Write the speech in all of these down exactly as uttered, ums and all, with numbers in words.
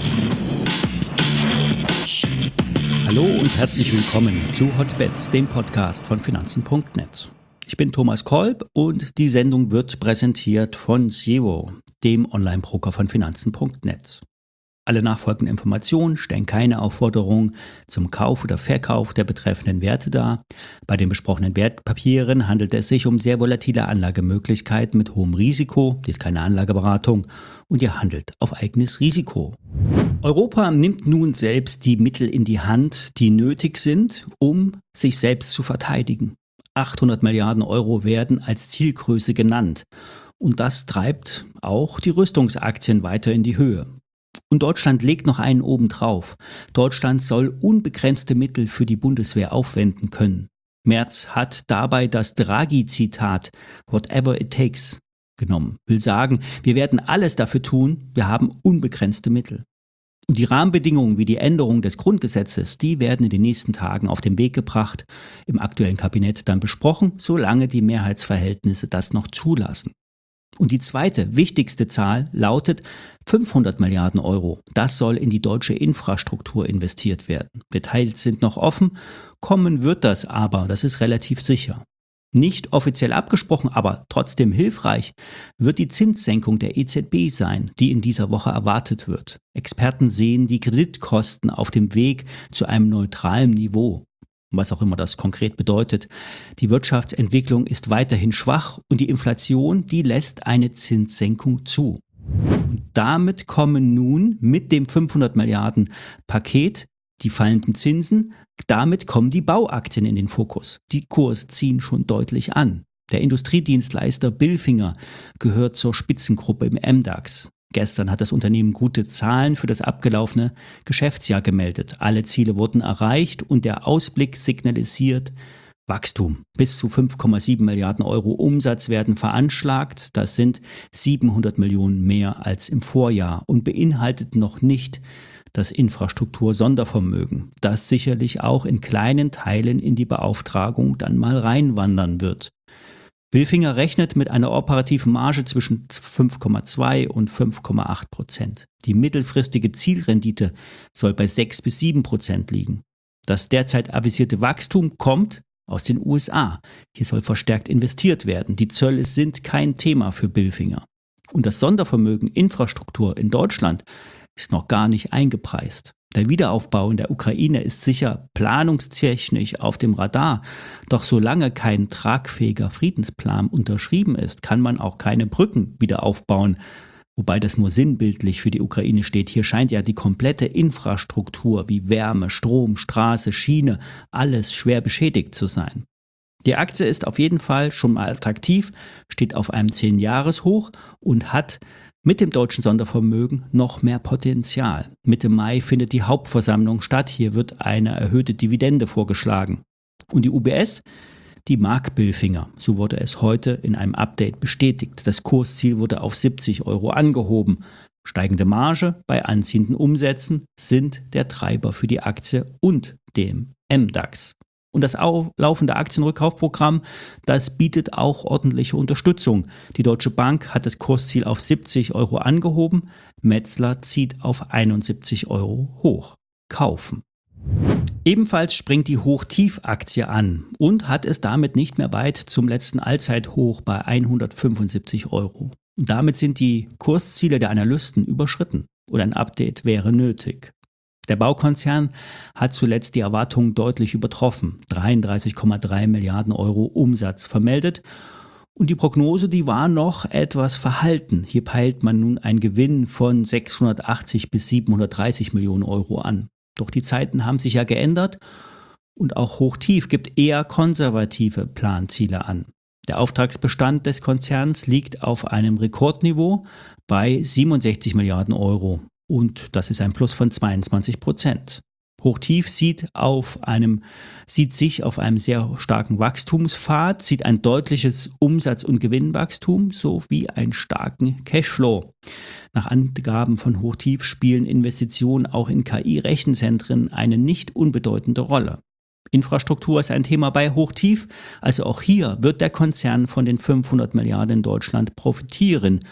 Hallo und herzlich willkommen zu Hotbets, dem Podcast von Finanzen Punkt net. Ich bin Thomas Kolb und die Sendung wird präsentiert von Zero, dem Online-Broker von Finanzen Punkt net. Alle nachfolgenden Informationen stellen keine Aufforderung zum Kauf oder Verkauf der betreffenden Werte dar. Bei den besprochenen Wertpapieren handelt es sich um sehr volatile Anlagemöglichkeiten mit hohem Risiko. Dies ist keine Anlageberatung und ihr handelt auf eigenes Risiko. Europa nimmt nun selbst die Mittel in die Hand, die nötig sind, um sich selbst zu verteidigen. achthundert Milliarden Euro werden als Zielgröße genannt. Und das treibt auch die Rüstungsaktien weiter in die Höhe. Und Deutschland legt noch einen obendrauf. Deutschland soll unbegrenzte Mittel für die Bundeswehr aufwenden können. Merz hat dabei das Draghi-Zitat "Whatever it takes" genommen. Will sagen, wir werden alles dafür tun, wir haben unbegrenzte Mittel. Und die Rahmenbedingungen wie die Änderung des Grundgesetzes, die werden in den nächsten Tagen auf den Weg gebracht, im aktuellen Kabinett dann besprochen, solange die Mehrheitsverhältnisse das noch zulassen. Und die zweite, wichtigste Zahl lautet fünfhundert Milliarden Euro. Das soll in die deutsche Infrastruktur investiert werden. Details sind noch offen, kommen wird das aber, das ist relativ sicher. Nicht offiziell abgesprochen, aber trotzdem hilfreich, wird die Zinssenkung der E Z B sein, die in dieser Woche erwartet wird. Experten sehen die Kreditkosten auf dem Weg zu einem neutralen Niveau. Was auch immer das konkret bedeutet. Die Wirtschaftsentwicklung ist weiterhin schwach und die Inflation, die lässt eine Zinssenkung zu. Und damit kommen nun mit dem fünfhundert Milliarden Paket die fallenden Zinsen, damit kommen die Bauaktien in den Fokus. Die Kurse ziehen schon deutlich an. Der Industriedienstleister Bilfinger gehört zur Spitzengruppe im M DAX. Gestern hat das Unternehmen gute Zahlen für das abgelaufene Geschäftsjahr gemeldet. Alle Ziele wurden erreicht und der Ausblick signalisiert Wachstum. Bis zu fünf Komma sieben Milliarden Euro Umsatz werden veranschlagt. Das sind siebenhundert Millionen mehr als im Vorjahr und beinhaltet noch nicht das Infrastruktur-Sondervermögen, das sicherlich auch in kleinen Teilen in die Beauftragung dann mal reinwandern wird. Bilfinger rechnet mit einer operativen Marge zwischen fünf Komma zwei und fünf Komma acht Prozent. Die mittelfristige Zielrendite soll bei sechs bis sieben Prozent liegen. Das derzeit avisierte Wachstum kommt aus den U S A. Hier soll verstärkt investiert werden. Die Zölle sind kein Thema für Bilfinger. Und das Sondervermögen Infrastruktur in Deutschland ist noch gar nicht eingepreist. Der Wiederaufbau in der Ukraine ist sicher planungstechnisch auf dem Radar, doch solange kein tragfähiger Friedensplan unterschrieben ist, kann man auch keine Brücken wieder aufbauen, wobei das nur sinnbildlich für die Ukraine steht. Hier scheint ja die komplette Infrastruktur wie Wärme, Strom, Straße, Schiene, alles schwer beschädigt zu sein. Die Aktie ist auf jeden Fall schon mal attraktiv, steht auf einem zehn-Jahres-Hoch und hat mit dem deutschen Sondervermögen noch mehr Potenzial. Mitte Mai findet die Hauptversammlung statt. Hier wird eine erhöhte Dividende vorgeschlagen. Und die U B S, die mag Bilfinger. So wurde es heute in einem Update bestätigt. Das Kursziel wurde auf siebzig Euro angehoben. Steigende Marge bei anziehenden Umsätzen sind der Treiber für die Aktie und dem M DAX. Und das laufende Aktienrückkaufprogramm, das bietet auch ordentliche Unterstützung. Die Deutsche Bank hat das Kursziel auf siebzig Euro angehoben. Metzler zieht auf einundsiebzig Euro hoch. Kaufen. Ebenfalls springt die Hoch-Tief-Aktie an und hat es damit nicht mehr weit zum letzten Allzeithoch bei hundertfünfundsiebzig Euro. Und damit sind die Kursziele der Analysten überschritten oder ein Update wäre nötig. Der Baukonzern hat zuletzt die Erwartungen deutlich übertroffen, dreiunddreißig Komma drei Milliarden Euro Umsatz vermeldet und die Prognose, die war noch etwas verhalten. Hier peilt man nun einen Gewinn von sechshundertachtzig bis siebenhundertdreißig Millionen Euro an. Doch die Zeiten haben sich ja geändert und auch Hochtief gibt eher konservative Planziele an. Der Auftragsbestand des Konzerns liegt auf einem Rekordniveau bei siebenundsechzig Milliarden Euro. Und das ist ein Plus von zweiundzwanzig Prozent. Hochtief sieht, auf einem, sieht sich auf einem sehr starken Wachstumspfad, sieht ein deutliches Umsatz- und Gewinnwachstum sowie einen starken Cashflow. Nach Angaben von Hochtief spielen Investitionen auch in K I-Rechenzentren eine nicht unbedeutende Rolle. Infrastruktur ist ein Thema bei Hochtief, also auch hier wird der Konzern von den fünfhundert Milliarden in Deutschland profitieren.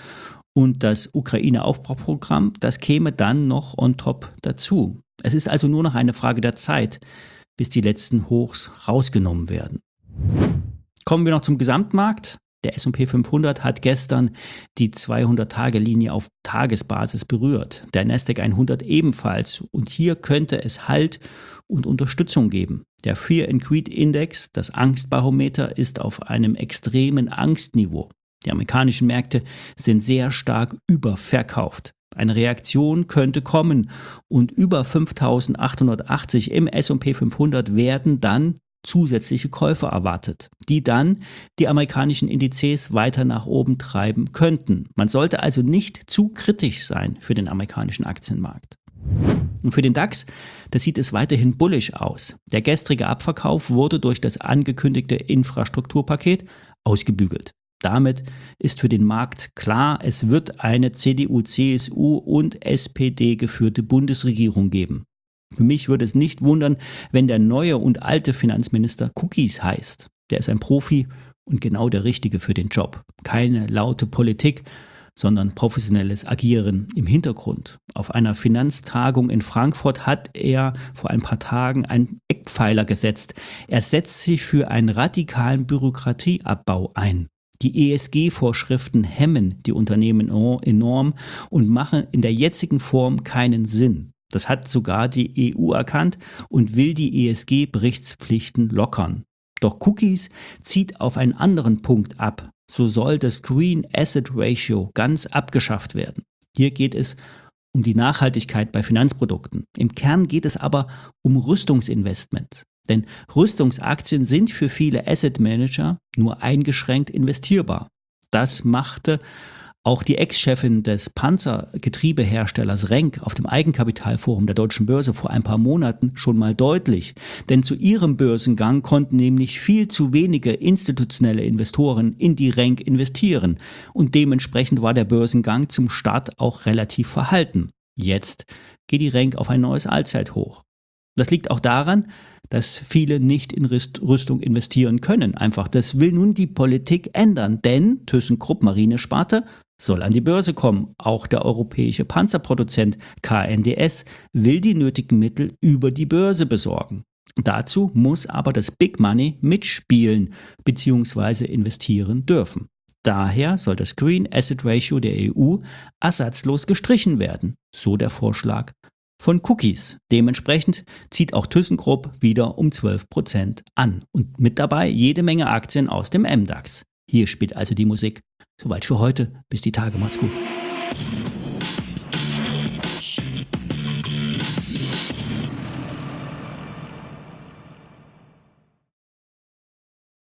Und das Ukraine-Aufbauprogramm, das käme dann noch on top dazu. Es ist also nur noch eine Frage der Zeit, bis die letzten Hochs rausgenommen werden. Kommen wir noch zum Gesamtmarkt. Der S und P fünfhundert hat gestern die zweihundert-Tage-Linie auf Tagesbasis berührt. Der Nasdaq hundert ebenfalls. Und hier könnte es Halt und Unterstützung geben. Der Fear and Greed Index, das Angstbarometer, ist auf einem extremen Angstniveau. Die amerikanischen Märkte sind sehr stark überverkauft. Eine Reaktion könnte kommen und über fünftausendachthundertachtzig im S und P fünfhundert werden dann zusätzliche Käufer erwartet, die dann die amerikanischen Indizes weiter nach oben treiben könnten. Man sollte also nicht zu kritisch sein für den amerikanischen Aktienmarkt. Und für den DAX, da sieht es weiterhin bullisch aus. Der gestrige Abverkauf wurde durch das angekündigte Infrastrukturpaket ausgebügelt. Damit ist für den Markt klar, es wird eine C D U, C S U und S P D geführte Bundesregierung geben. Für mich würde es nicht wundern, wenn der neue und alte Finanzminister Cookies heißt. Der ist ein Profi und genau der Richtige für den Job. Keine laute Politik, sondern professionelles Agieren im Hintergrund. Auf einer Finanztagung in Frankfurt hat er vor ein paar Tagen einen Eckpfeiler gesetzt. Er setzt sich für einen radikalen Bürokratieabbau ein. Die E S G-Vorschriften hemmen die Unternehmen enorm und machen in der jetzigen Form keinen Sinn. Das hat sogar die E U erkannt und will die E S G-Berichtspflichten lockern. Doch Cookies zieht auf einen anderen Punkt ab. So soll das Green Asset Ratio ganz abgeschafft werden. Hier geht es um die Nachhaltigkeit bei Finanzprodukten. Im Kern geht es aber um Rüstungsinvestments. Denn Rüstungsaktien sind für viele Asset Manager nur eingeschränkt investierbar. Das machte auch die Ex-Chefin des Panzergetriebeherstellers Renk auf dem Eigenkapitalforum der Deutschen Börse vor ein paar Monaten schon mal deutlich. Denn zu ihrem Börsengang konnten nämlich viel zu wenige institutionelle Investoren in die Renk investieren. Und dementsprechend war der Börsengang zum Start auch relativ verhalten. Jetzt geht die Renk auf ein neues Allzeithoch. Das liegt auch daran, dass viele nicht in Rüstung investieren können. Einfach, das will nun die Politik ändern, denn ThyssenKrupp Marinesparte soll an die Börse kommen. Auch der europäische Panzerproduzent K N D S will die nötigen Mittel über die Börse besorgen. Dazu muss aber das Big Money mitspielen bzw. investieren dürfen. Daher soll das Green Asset Ratio der E U ersatzlos gestrichen werden, so der Vorschlag von Cookies. Dementsprechend zieht auch ThyssenKrupp wieder um zwölf Prozent an und mit dabei jede Menge Aktien aus dem M DAX. Hier spielt also die Musik. Soweit für heute. Bis die Tage. Macht's gut.